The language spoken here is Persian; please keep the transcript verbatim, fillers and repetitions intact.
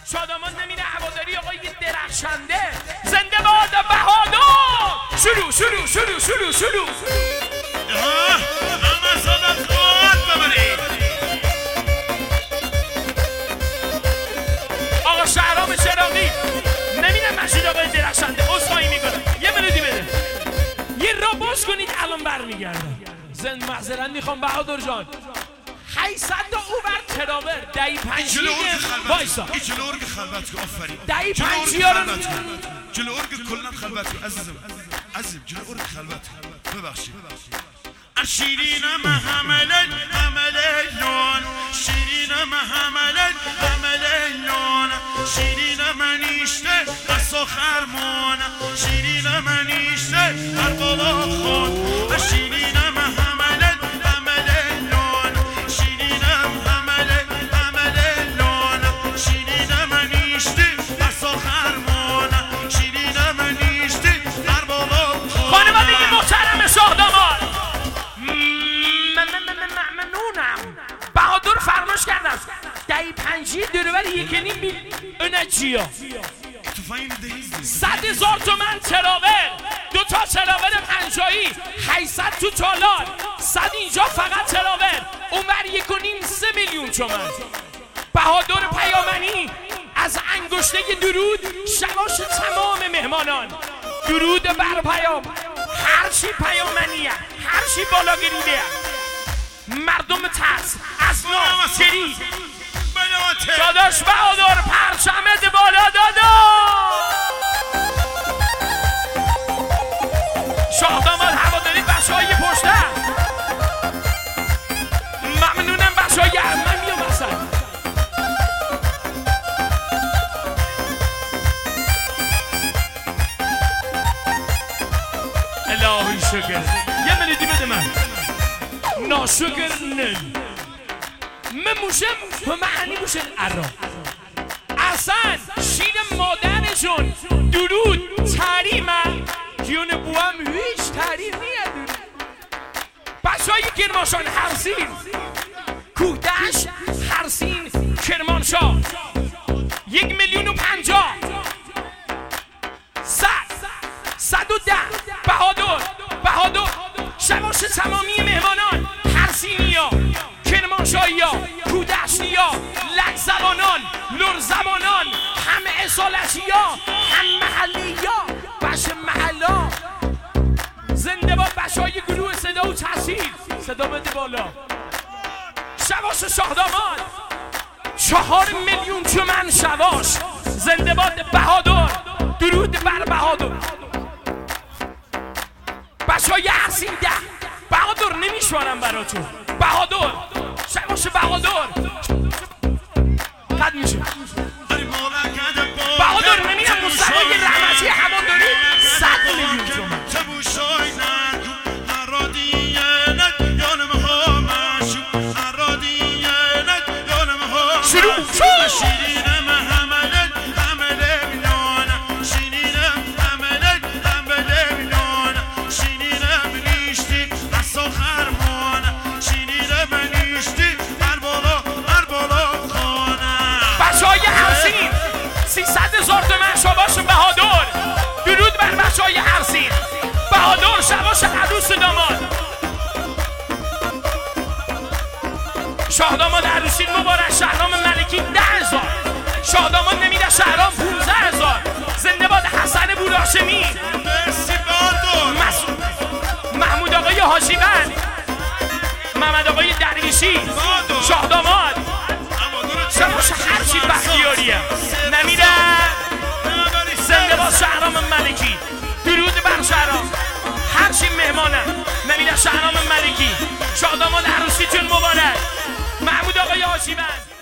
شادمان نمیره هواداری آقای درخشنده. زنده باد بهادر. شروع شروع شروع شروع شروع همه صدت قوت ببرید. آقا شهرام چراغی نمیره مشید آقای درخشنده اصخایی میکنه. یه ملودی بده، یه را باز کنید الان برمیگردم. زند معذرت میخوام بهادر جان. هشتصد تا او بر تراور دهی پنجی وایسا این جلو ارگ خلوت کن. آفرین دهی پنجی ها رو جلو ارگ کلن خلوت کن. عزیزم عزیزم جلو ارگ خلوت کن. ببخشید شیرین محملت حملون شیرین محملت حملون شیرین منیشته قصا خرمون شیرین منیشته هر بالا خون شیرین محملت حملون شیرین محملت حملون شیرین منیشته قصا خرمون شیرین منیشته هر بالا خون. خانواده محترم شاهداماد ممنونم. بهادر فرماش کردم دهی پنجی دروبر یکی نیم بیل önə چیا صد هزار تومن تراور، دو تا تراور پنجایی، هشتصد تو تالار، صد اینجا فقط تراور، اونور یک و نیم سه میلیون تومن. بهادر پیامنی از انگشته درود شواش تمام مهمانان. درود بر پیام، هرچی پیامنیه، هرچی بالا گریده، مردم ترس اسنا سری داداش بهادر پرچمت بالا داداش. شاهداماد هواداری بچه های پشته ممنونم. بچه های من میام اصلا الهی شکر. یه ملیدی بده من ناشکر نل من موشم و معنی موشن ارا اصلا شیر مادرشون درود تحریمه جون بوام هیچ تحریم نیه. بچه های کرمانشاه هرسین کودش هرسین کرمانشاه یک میلیون و پنجاه صد صد و ده بهادر بهادر شواش تمامی مهمانان هرسینیا کرمانشاهیا کودشیا لک زبانان لر زبانان همه اصالتیا هم محلیا بچه محلا. زنده باد بچه های گروه صدا و تحصیل صدا بده بالا. شواش شاهداماد چهار میلیون تومن شواش. زنده باد بهادر درود بر بهادر. بچه های هرسین ده بهادر نمیشوانم براتون. بهادر شواش بهادر قد میشه بهادر نمیرم مستقای رحمتی هواداری صد میلیون تومن. شروع شروع سیصد هزار تومن شواش بهادر درود بر بچه های هرسین بهادر شواش عروس داماد. شاهداماد عروسین مبارک. شهرام ملکی ده هزار. شاهداماد نمیده شهرام پونزده هزار. زنده باد حسن بوراشمی مسعود محمود آقای حاجیبند محمد آقای درویشی. شاهداماد شواش هرچی بختیاریه نمیره. زنده باد شهرام ملکی درود بر شهرام هرچی مهمانه نمیره. شهرام ملکی شاهداماد عروسی جون مبارک. محمود آقای حاجیبند.